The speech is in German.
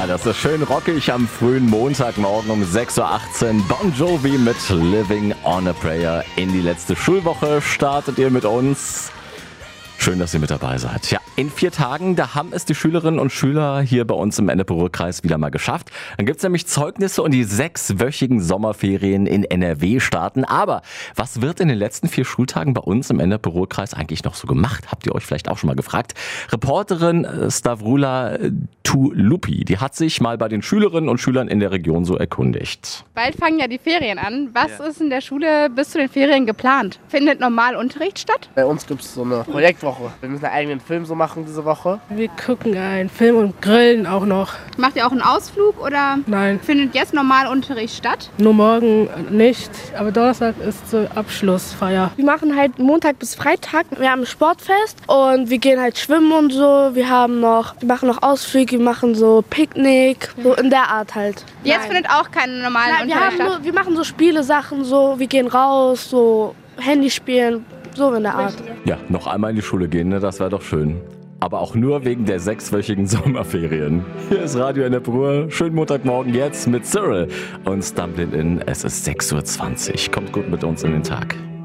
Ja, das ist schön rockig am frühen Montagmorgen um 6.18 Uhr. Bon Jovi mit Living on a Prayer. In die letzte Schulwoche startet ihr mit uns. Schön, dass ihr mit dabei seid. Ja, in 4 Tagen, da haben es die Schülerinnen und Schüler hier bei uns im Ennepe-Ruhr-Kreis wieder mal geschafft. Dann gibt's nämlich Zeugnisse und die 6-wöchigen Sommerferien in NRW starten. Aber was wird in den letzten 4 Schultagen bei uns im Ennepe-Ruhr-Kreis eigentlich noch so gemacht? Habt ihr euch vielleicht auch schon mal gefragt? Reporterin Stavroula Tulupi, die hat sich mal bei den Schülerinnen und Schülern in der Region so erkundigt. Bald fangen ja die Ferien an. Was ist in der Schule bis zu den Ferien geplant? Findet normal Unterricht statt? Bei uns gibt es so eine Projektwoche. Wir müssen einen eigenen Film so machen diese Woche. Wir gucken einen Film und grillen auch noch. Macht ihr auch einen Ausflug oder Nein, findet jetzt normal Unterricht statt? nur morgen nicht, aber Donnerstag ist so Abschlussfeier. Wir machen halt Montag bis Freitag. Wir haben ein Sportfest und wir gehen halt schwimmen und so. Wir machen noch Ausflüge, wir machen so Picknick, so in der Art halt. Jetzt findet auch keinen normalen Unterricht statt? Wir machen so Spielesachen, so wir gehen raus, so Handy spielen, so in der Art. Ja, noch einmal in die Schule gehen, ne? Das wäre doch schön. Aber auch nur wegen der 6-wöchigen Sommerferien. Hier ist Radio Ennepe-Ruhr. Schönen Montagmorgen jetzt mit Cyril und Stumblin' In. Es ist 6.20 Uhr. Kommt gut mit uns in den Tag.